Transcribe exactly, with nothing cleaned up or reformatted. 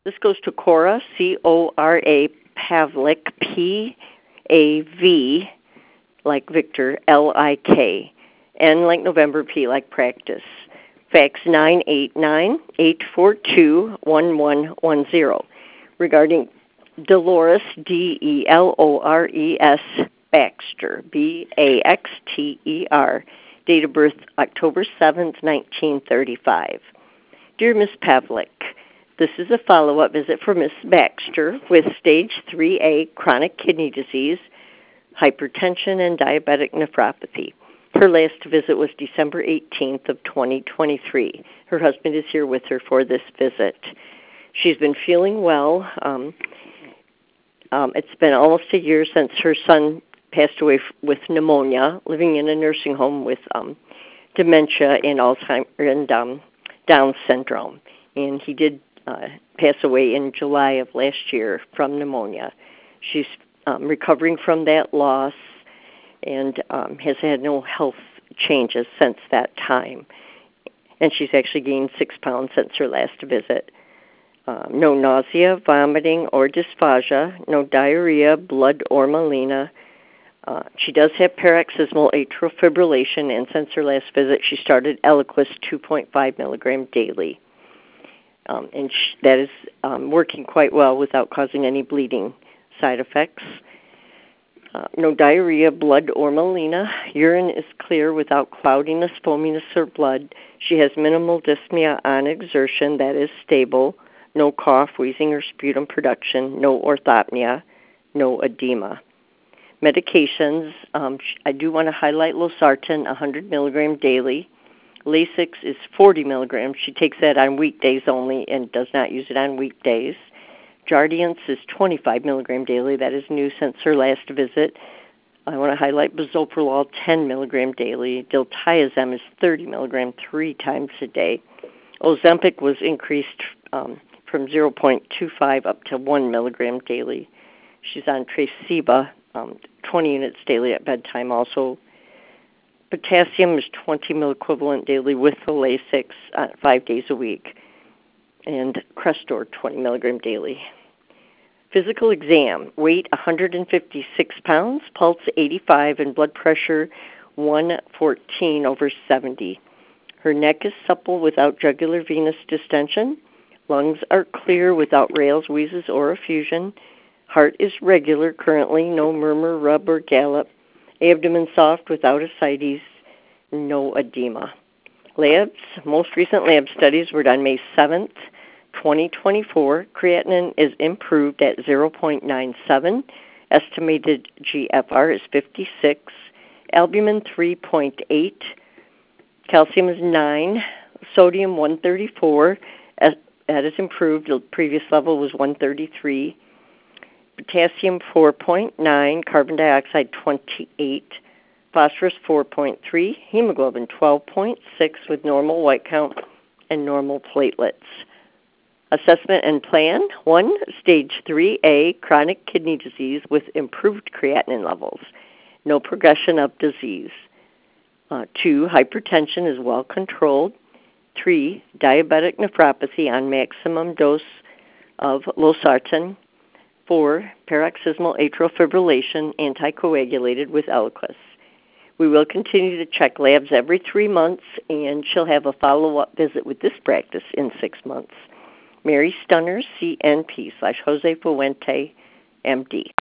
This goes to Cora, C O R A, Pavlik, P A V, like Victor, L I K, N like November, P like practice. Fax nine eight nine, eight four two, one one one zero regarding Dolores, D E L O R E S, Baxter, B A X T E R, date of birth October seventh, nineteen thirty-five. Dear Miss Pavlik, this is a follow-up visit for Miss Baxter with stage three A chronic kidney disease, hypertension, and diabetic nephropathy. Her last visit was December eighteenth of twenty twenty-three. Her husband is here with her for this visit. She's been feeling well. Um, um, it's been almost a year since her son passed away f- with pneumonia, living in a nursing home with um, dementia and Alzheimer's and um, Down syndrome. And he did uh, pass away in July of last year from pneumonia. She's um, recovering from that loss and um, has had no health changes since that time. And she's actually gained six pounds since her last visit. Um, no nausea, vomiting, or dysphagia, no diarrhea, blood, or melena. Uh, she does have paroxysmal atrial fibrillation, and since her last visit, she started Eliquis two point five milligram daily. Um, and sh- that is um, working quite well without causing any bleeding side effects. Uh, no diarrhea, blood, or melena. Urine is clear without cloudiness, foaminess, or blood. She has minimal dyspnea on exertion that is stable. No cough, wheezing, or sputum production. No orthopnea. No edema. Medications, um, I do want to highlight losartan, one hundred milligram daily. Lasix is forty milligrams. She takes that on weekdays only and does not use it on weekdays. Jardiance is twenty-five milligram daily. That is new since her last visit. I want to highlight bisoprolol, ten milligram daily. Diltiazem is thirty milligram three times a day. Ozempic was increased um, from zero point two five up to one milligram daily. She's on Traceba, um, twenty units daily at bedtime also. Potassium is twenty milliequivalent daily with the Lasix uh, five days a week. And Crestor, twenty milligram daily. Physical exam, weight one hundred fifty-six pounds, pulse eighty-five, and blood pressure one fourteen over seventy. Her neck is supple without jugular venous distension. Lungs are clear without rales, wheezes, or effusion. Heart is regular currently, no murmur, rub, or gallop. Abdomen soft without ascites, no edema. Labs, most recent lab studies were done May seventh, twenty twenty-four. Creatinine is improved at zero point nine seven. Estimated G F R is fifty-six. Albumin three point eight. Calcium is nine. Sodium one thirty-four. That is improved. The previous level was one thirty-three. Potassium four point nine. Carbon dioxide twenty-eight. Phosphorus four point three, hemoglobin twelve point six with normal white count and normal platelets. Assessment and plan, one, stage three A, chronic kidney disease with improved creatinine levels, no progression of disease. Uh, two, hypertension is well controlled. Three, diabetic nephropathy on maximum dose of losartan. Four, paroxysmal atrial fibrillation, anticoagulated with Eliquis. We will continue to check labs every three months, and she'll have a follow-up visit with this practice in six months. Mary Stunner, C N P slash Jose Fuente, M D.